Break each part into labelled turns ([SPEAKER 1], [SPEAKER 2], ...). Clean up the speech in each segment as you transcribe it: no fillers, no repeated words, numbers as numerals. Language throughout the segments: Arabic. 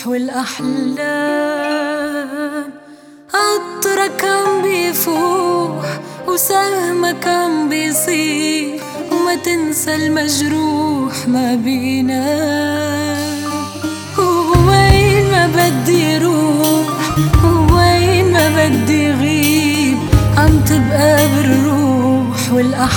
[SPEAKER 1] والأحلام. عطرك عم بيفوح وسهمك عم بيصير، وما تنسى المجروح ما بينام. ووين ما بدي روح ووين ما بدي غيب، عم تبقى بالروح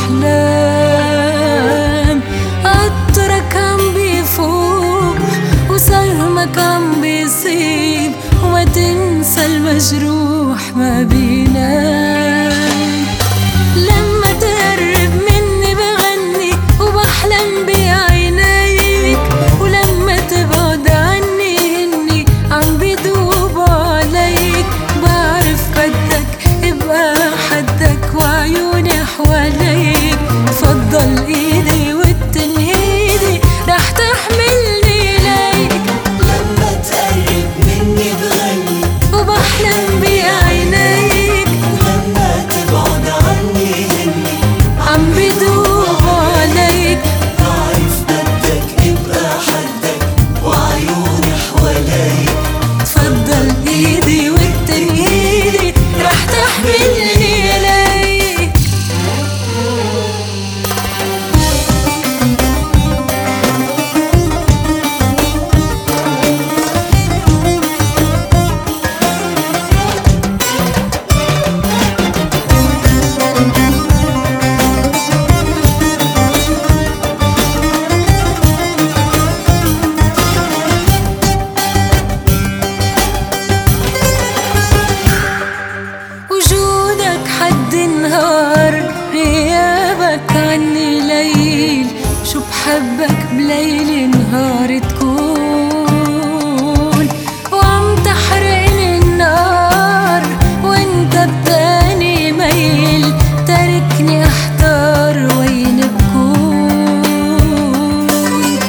[SPEAKER 1] والأحلام. عطرك عم بيفوح وسهمك عم بيصيب، وما تنسى المجروح ما بينام. لما تقرب مني بغني وبحلم بعينيك، ولما تبعد عني هني عم بيدوب عليك. بعرف بدك ابقى حدك وعيوني حواليك، تفضل ايدي والتنهيدي رح تحملني ليك.
[SPEAKER 2] لما تقرب مني بغني
[SPEAKER 1] وبحلم بعينيك،
[SPEAKER 2] ولما تبعد عني هني
[SPEAKER 1] عم بيدوب عليك.
[SPEAKER 2] بعرف بدك ابقى حدك وعيوني حواليك،
[SPEAKER 1] تفضل ايدي والتنهيدي رح تحملني ليك. وجودك حد نهار، غيابك عني ليل. شو بحبك بليل نهار تكون، وعم تحرقني النار وانت بتاني ميل. تاركني احتار وين بكون.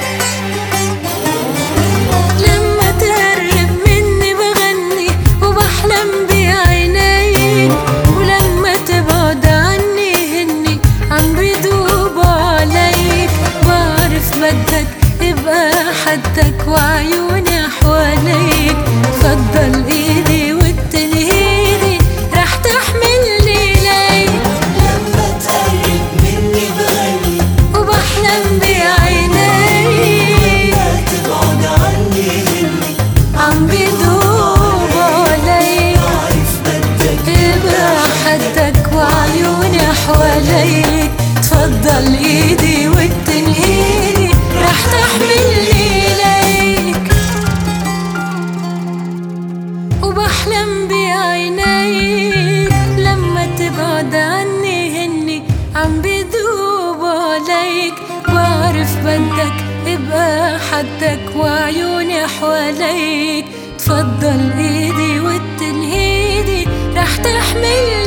[SPEAKER 1] لما تقرب مني بغني وبحلم بعينيك، ولما تبعد عني هني عم بيدوب عليك. بعرف بدك ابقى حدك وعيوني حواليك، تفضل ايدي والتنهيدي رح تحملني ليك.
[SPEAKER 2] لما تقرب مني بغني
[SPEAKER 1] وبحلم بعينيك،
[SPEAKER 2] ولما تبعد عني هني
[SPEAKER 1] عم بيدوب عليك.
[SPEAKER 2] بعرف بدك
[SPEAKER 1] ابقى حدك وعيوني حواليك، تفضل ايدي والتنهيدي رح تحملني ليك. وبحلم بعينيك، لما تبعد عني هني عم بيدوب عليك. بعرف بدك ابقى حدك وعيوني حواليك، تفضل ايدي والتنهيدي رح تحملني